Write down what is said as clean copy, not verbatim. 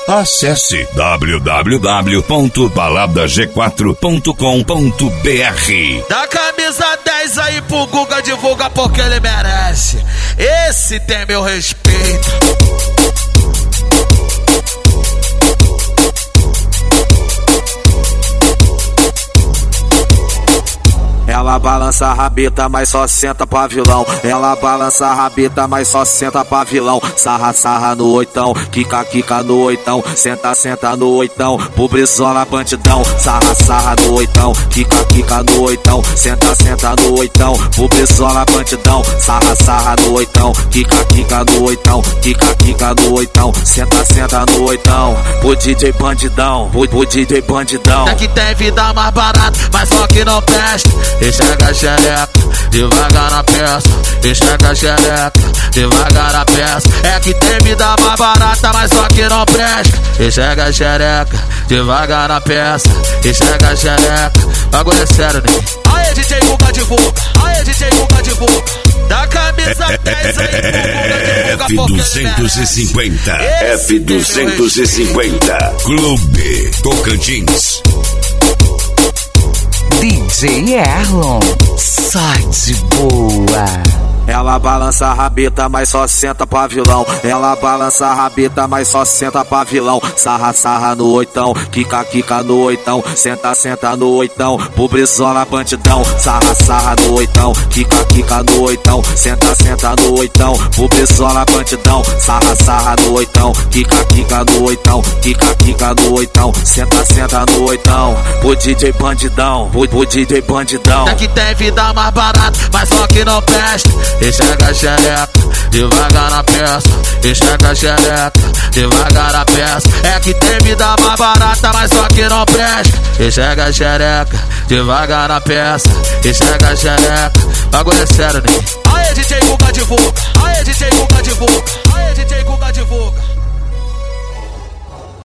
Acesse www.baladag4.com.br. Dá camisa 10 aí pro Guga, divulga porque ele merece. Esse tem meu respeito. Ela balança a rabeta, mas só senta pra vilão. Ela balança a rabeta, mas só senta pra vilão. Sarra, sarra no oitão, quica, quica no oitão. Senta, senta no oitão, pro Brizola bandidão. Sarra, sarra no oitão, quica, quica no oitão. Senta, senta no oitão, pro Brizola bandidão. Sarra, sarra no oitão, quica, quica no oitão. Quica, quica no oitão, senta, senta no oitão. Pro DJ bandidão, pro DJ bandidão. Daqui tem vida mais barata, mas só que não presta. Enxerga a xereca, devagar na peça. Enxerga a xereca, devagar na peça. É que tem vida mais barata, mas só que não presta. Enxerga a xereca, devagar na peça. Enxerga a xereca, bagulho é sério, né? Aê, DJ Guga divulga, aê, DJ Guga divulga. Da camisa 10 aí, F250, F250, Clube Tocantins. DJ Erlon, sai de boa. Ela balança a rabeta, mas só senta pra vilão. Ela balança a rabeta, mas só senta pra vilão. Sarra, sarra no oitão, quica, quica no oitão. Senta, senta no oitão, pro Brizola bandidão. Sarra, sarra no oitão, quica, quica no oitão. Senta, senta no oitão, pro Brizola bandidão. Sarra, sarra no oitão, quica, quica no oitão. Quica, quica no oitão, senta, senta no oitão. Pro DJ bandidão, pro DJ bandidão. Daqui tem vida mais barata, mas só que não presta. Enxerga a xereca, devagar na peça. Enxerga a xereca, devagar na peça. É que tem vida mais barata, mas só que não presta. Enxerga a xereca, devagar na peça. Enxerga a xereca, bagulho é sério, né? Aê, DJ Guga divulga, aê, DJ Guga divulga.